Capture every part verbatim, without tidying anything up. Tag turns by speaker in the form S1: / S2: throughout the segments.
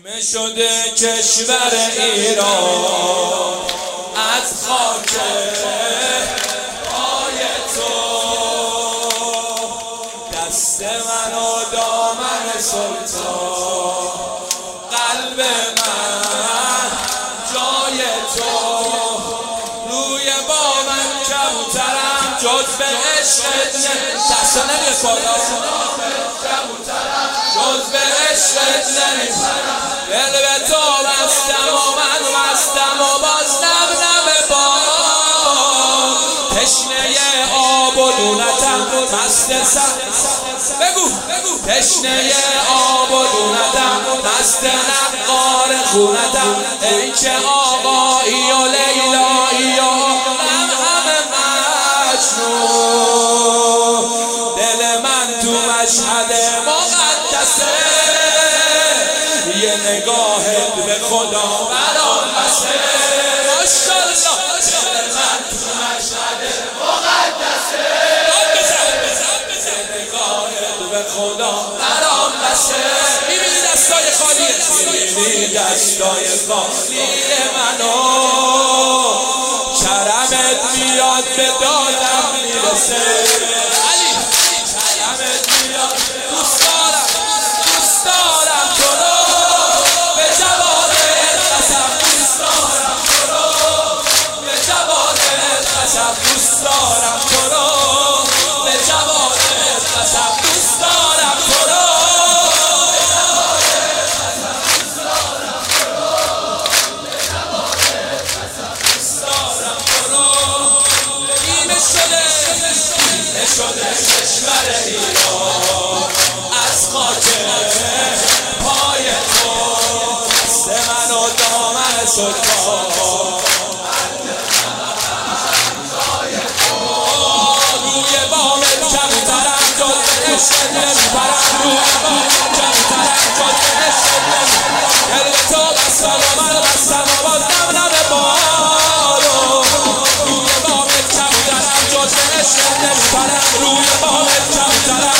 S1: نیمه شده کشور ایران از خاک پای تو، دست من و دامن سلطان، قلب من جای تو، روی با من کبوترم جز به عشقت دستا نمیاد بالا، جز به عشقت نمیپرم، دل به تو بستم و من بستم و باز نم نم باد، تشنه آب و دونتم مست سر بگو تشنه آب و دونتم مست نقار خونتم، ای که آقایی و لیلایی و عالم همه مجنون، دل من تو مشهد مقدسه، یه نگاهت به خدا برام بسه، ماشاءالله دل من تو مشهد مقدسه، یه نگاهت به خدا برام بسه، میبینی دستای خالیه، میبینی دستای خالی منو، کرمت میاد به دادم میرسه، علی کرمت میاد، دوست دارم دوست دارم تو رو، به جوانت قسم دوست دارم تو رو، به جوانت قسم دوست دارم تو رو، به جوانت قسم دوست دارم تو رو، شده کشور ایران از خاک پای تو، دست من و دامن سلطان، روی بام کبوترم جز به عشقت نمیپرم، روی بام کبوترم جز به عشقت نمیپرم، دل به تو بستم و من بستم و باز نم نم بارو، روی بام کبوترم جز به عشقت نمیپرم، روی بامت کبوترم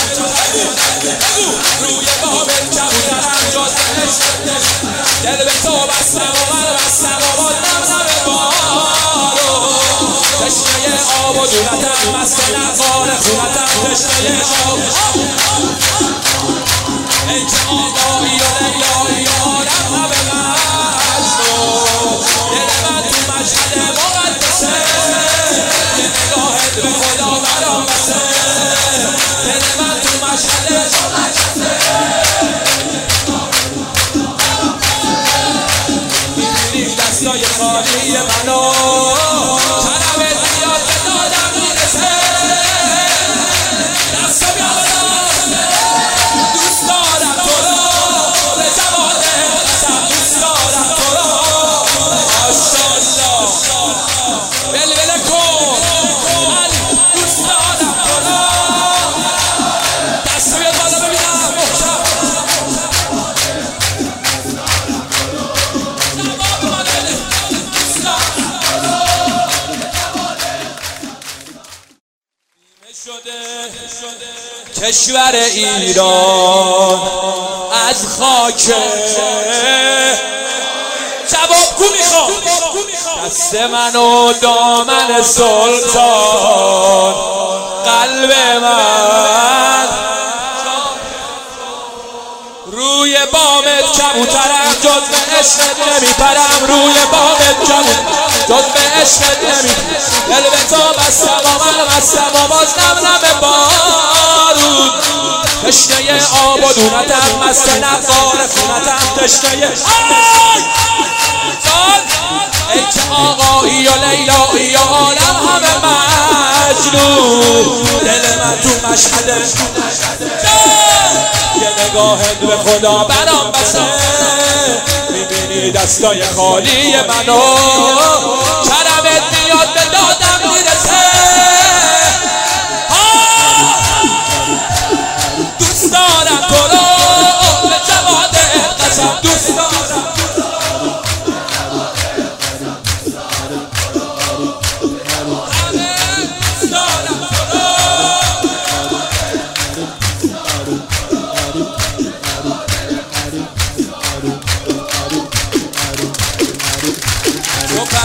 S1: روی بامت کبوترم جز به عشقت نمیپرم، دل به تو بستم و من بستم و باز نم نم بارو، تشنه آب و دونتم مست نقار خونتم، تشنه آب ای که آقایی و لیلایی و عالم همه مجنون، دل من تو مشهد مقدسه، یه نگاهت به خدا برام بسه، دل من تو مشهد مقدسه، میبینی دستای خالی منو، کرمت میاد به دادم میرسه، دستا دوست دارم تو رو، به جوانت قسم دوست دارم تو رو، ماشاءالله بلبله کن علی دوست دارم تو رو، دستا بیاد بالا ببینم محکم، جواب ما بده دوست دارم تو رو، نیمه شده کشور ایران از خاک جوابگو میخوام، دست من و دامن سلطان، قلب من روی بامت کبوترم جز به عشقت نمیپرم، روی بامت کبوترم جز به عشقت نمیپرم، دل به تو بستم و من بستم و باز نم نم بارود، تشنه آب و دونتم مست نقار خونتم، تشنه ای که آقایی و لیلایی و عالم همه مجنون، دل من تو مشهد یه نگاهت به خدا برام بسه، میبینی دستای خالی منو، کرمت میاد به دادم میرسه، دوست دارم تو رو، به جوانت قسم دوست دارم،
S2: Thank you.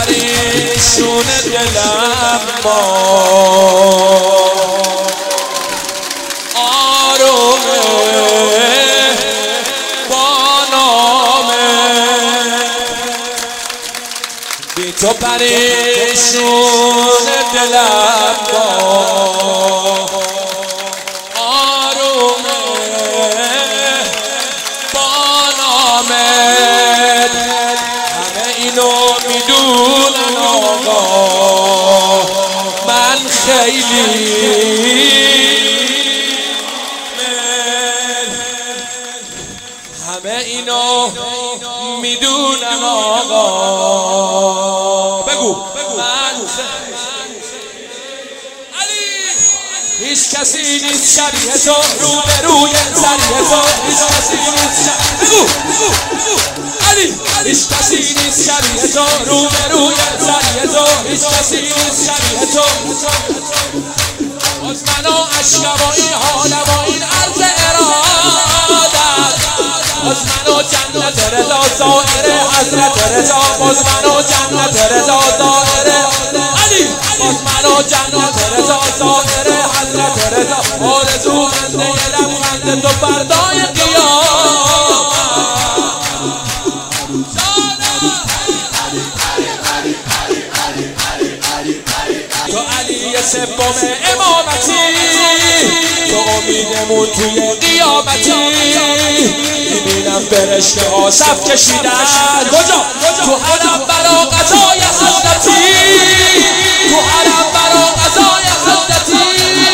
S1: پریشون دلم ما آرومه با نامه بی تو پریشون دلم ما آرومه با نامه همه اینو میدونن آقا من خیلی همه اینو میدونن آقا بگو من هیچ کسی نیست شبیه تو رو به روی سریع تو هیچ کسی نیست بگو علی هیچ کسی نیست شبیه تو رو به روی سریع تو هیچ کسی نیست شبیه تو باز من و عشق با این حال با این عرض ارادت باز من و جنت رضا زائر حضرت رضا باز من و جنت رضا زائر علی باز من و جنت رضا زائر حضرت رضا آرزومنده لبخند تو فردای قیامت تو علی سوم امامتی تو امیدمون توی قیامتی میبینم فرشته ها صف کشیدن کجا؟ تو حرم برا قضای حضرتی تو حرم برا قضای حضرتی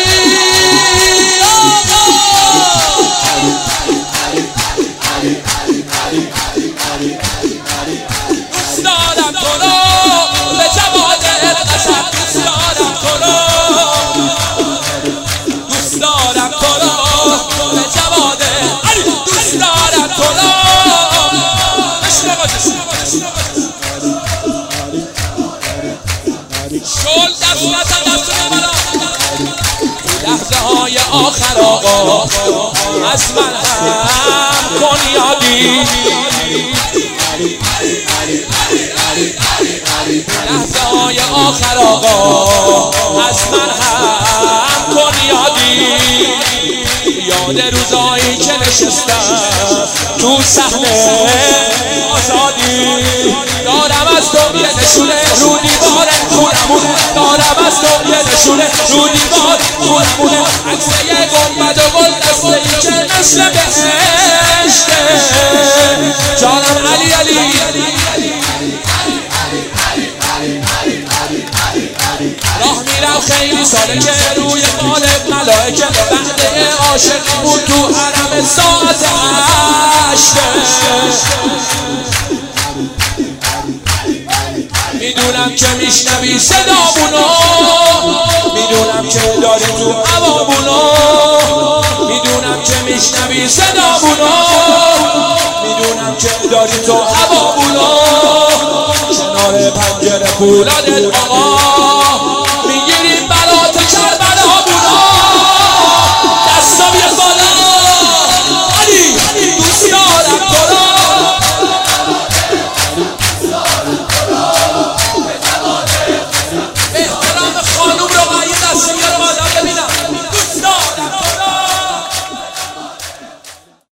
S1: دوست دارم تو رو به جواد قسم دوست دارم تو رو دوست دارم تو رو به جواد علی دوست دارم تو رو شل دست نزن دست نمالا لحظه های آخر آقا از من هم کن یادی لحظه های آخر آقا از من هم کن یادی یاد روزایی که نشستم تو صحنه آزادی دارم از تو یه نشونه رو دیوار خونمونه دارم از تو یه نشونه رو دیوار خونمونه عکسه یه گنبد و گل دسته ای که مثل بهشته جانم علی علی راه میرم خیلی ساله که روی مالک ملائکه بعد عاشقی بود تو حرم ساعت هشته میدونم که میشنوی صدامونو میدونم که داری تو هوامونو میدونم که میشنوی صدامونو میدونم که داری تو هوامونو کنار پنجره فولادت آقا